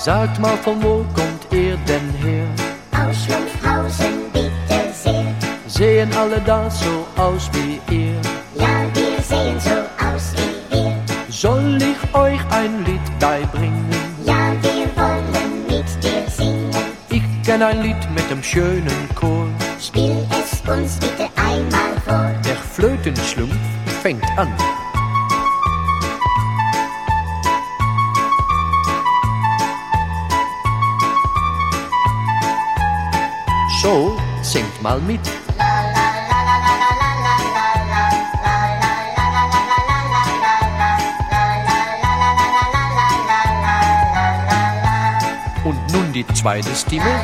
Sagt mal, von wo kommt ihr denn her? Aus Schlumpfhausen, bitte sehr. Sehen alle da so aus wie ihr? Ja, wir sehen so aus wie wir. Soll ich euch ein Lied beibringen? Ja, wir wollen mit dir singen. Ich kenn ein Lied mit dem schönen Chor. Spiel es uns bitte einmal vor. Der Flötenschlumpf fängt an. So, singt mal mit. Und nun die zweite Stimme.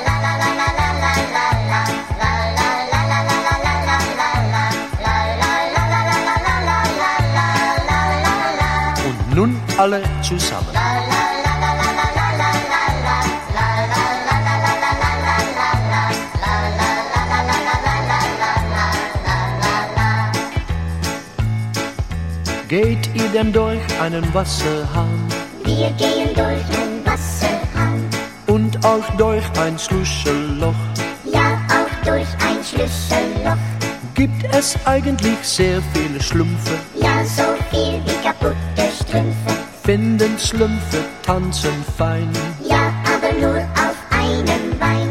Und nun alle zusammen. Geht ihr denn durch einen Wasserhahn? Wir gehen durch ein Wasserhahn. Und auch durch ein Schlüsselloch? Ja, auch durch ein Schlüsselloch. Gibt es eigentlich sehr viele Schlümpfe? Ja, so viel wie kaputte Strümpfe. Finden Schlümpfe tanzen fein? Ja, aber nur auf einem Bein.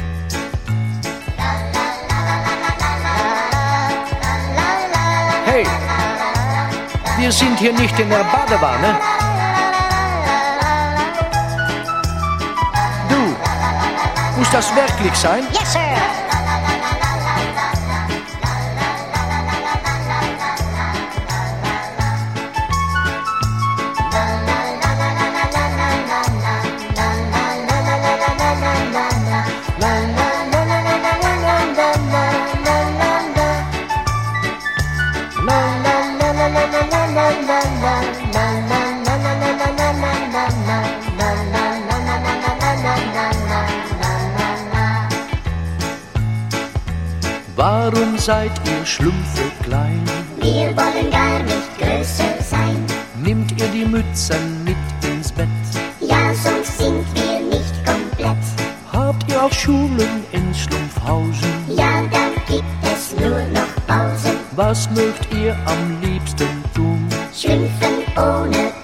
Hey, wir sind hier nicht in der Badewanne. Du, muss das wirklich sein? Yes, sir. Warum seid ihr Schlümpfe klein? Wir wollen gar nicht größer sein. Nimmt ihr die Mützen mit ins Bett? Ja, sonst sind wir nicht komplett. Habt ihr auch Schulen in Schlumpfhausen? Ja, da gibt es nur noch Pausen. Was mögt ihr am liebsten tun? Schlümpfen ohne